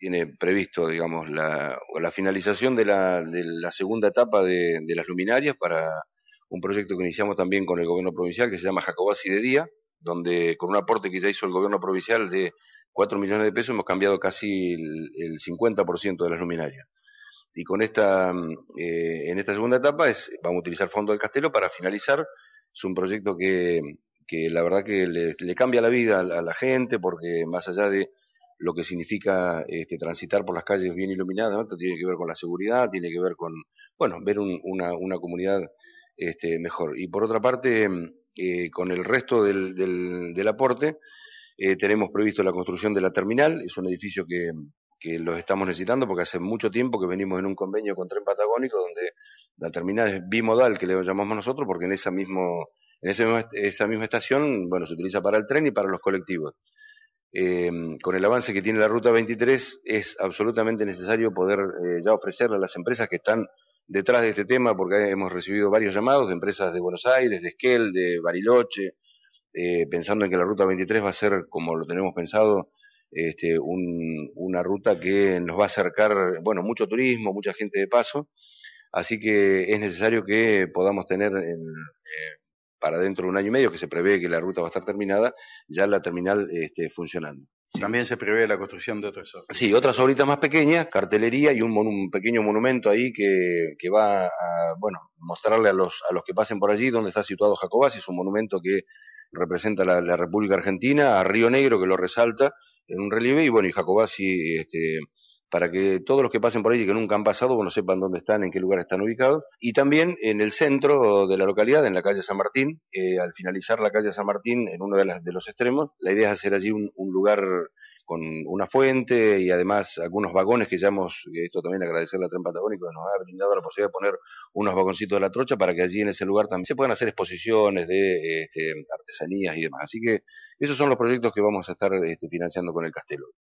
tiene previsto, digamos, la finalización de la segunda etapa de las luminarias para un proyecto que iniciamos también con el gobierno provincial que se llama Jacobasi de Día, donde con un aporte que ya hizo el gobierno provincial de 4 millones de pesos hemos cambiado casi el 50% de las luminarias. Y con en esta segunda etapa vamos a utilizar fondos del Castelo para finalizar. Es un proyecto que la verdad que le cambia la vida a la gente, porque más allá de lo que significa transitar por las calles bien iluminadas, ¿no? Esto tiene que ver con la seguridad, tiene que ver con, bueno, ver una comunidad mejor. Y por otra parte, con el resto del aporte, tenemos previsto la construcción de la terminal. Es un edificio que los estamos necesitando porque hace mucho tiempo que venimos en un convenio con Tren Patagónico, donde la terminal es bimodal, que le llamamos nosotros, porque en esa misma estación, bueno, se utiliza para el tren y para los colectivos. Con el avance que tiene la Ruta 23, es absolutamente necesario poder ya ofrecerle a las empresas que están detrás de este tema, porque hemos recibido varios llamados de empresas de Buenos Aires, de Esquel, de Bariloche, pensando en que la Ruta 23 va a ser, como lo tenemos pensado, una ruta que nos va a acercar, bueno, mucho turismo, mucha gente de paso, así que es necesario que podamos tener para dentro de un año y medio, que se prevé que la ruta va a estar terminada, ya la terminal funcionando. También se prevé la construcción de otras obras. Sí, otras obritas más pequeñas, cartelería y un pequeño monumento ahí que va a, bueno, mostrarle a los que pasen por allí dónde está situado Jacobasi. Es un monumento que representa la República Argentina, a Río Negro, que lo resalta en un relieve, y bueno, y Jacobasi, para que todos los que pasen por allí, que nunca han pasado, bueno, sepan dónde están, en qué lugar están ubicados. Y también en el centro de la localidad, en la calle San Martín, al finalizar la calle San Martín, en uno de los extremos, la idea es hacer allí un lugar con una fuente y además algunos vagones que ya esto también agradecerle a Tren Patagónico, que nos ha brindado la posibilidad de poner unos vagoncitos de la trocha para que allí en ese lugar también se puedan hacer exposiciones de artesanías y demás. Así que esos son los proyectos que vamos a estar financiando con el Castelo.